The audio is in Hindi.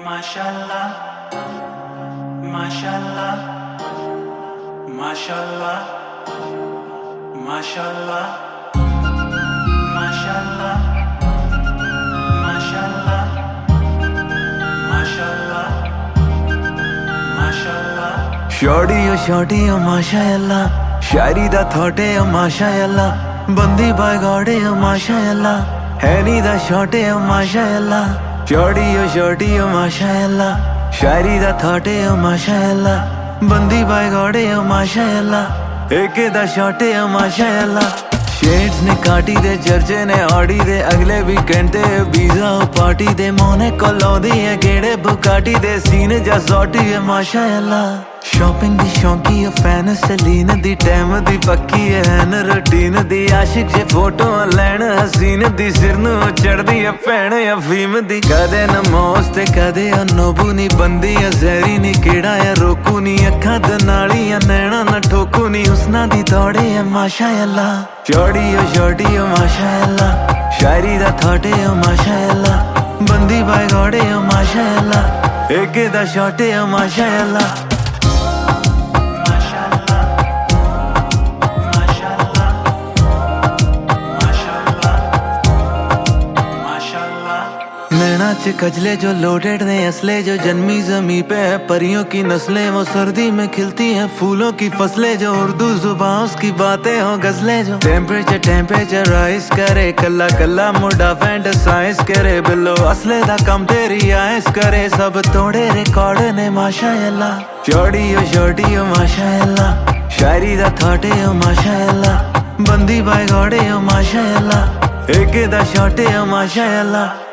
माशाल्लाह माशाल्लाह माशाल्लाह माशाल्लाह माशाल्लाह माशाल्लाह माशाल्लाह माशाल्लाह शॉर्टी ओ माशाल्लाह शायरी दा थॉटे ओ माशाल्लाह बंदी बाय गॉड ओ माशाल्लाह है नी दा शॉटे ओ माशाल्लाह शॉर्टी ओ माशाल्लाह शायरी दा थॉटे ओ माशाल्लाह बंदी बाय गॉड ओ माशाल्लाह एक दा शॉटे ओ माशाल्लाह शेड्स ने काटी दे चर्चे ने ऑडी दे अगले वीकेंड ते वीजा पार्टी दे मोने को लौंदी है गेड़े बुकाटी दे सीने जा सॉटी है माशाल्लाह शॉपिंग दी शौकी है फैन सलीन दी टाइम दी पक्की है न रूटीन दी आशिक जे फोटो लैन हसीन दी सिर नू चढ़दी है भैन अफीम दी कदे न मौस ते कदे नोबू नी बंदी है जहरी नी केड़ा है रोकू नी अखां दे नाली है नैना न ठोकू नी हुस्ना दी दौड़े है माशाल्लाह शॉर्टी ओ माशाल्लाह शायरी दा थॉटे ओ माशाल्लाह बंदी बाय गॉड ओ माशाल्लाह एक दा शॉटे ओ माशाल्लाह नैना च कजले जो लोडेड ने असले जो जन्मी जमी पे है परियों की नस्लें वो सर्दी में खिलती हैं फूलों की फसलें जो उर्दू जुबान उसकी बातें हो गजलें जो टेम्परेचर राइज करे कल्ला कल्ला मुडा फैंटेसाइज करे बिल्लो असले दा कम तेरी आइस करे सब तोड़े रिकॉर्ड ने माशाल्लाह शॉर्टी ओ माशाल्लाह शायरी दा थॉटे ओ माशाल्लाह बंदी बाय गॉड ओ माशाल्लाह एक दा शॉटे ओ माशाल्लाह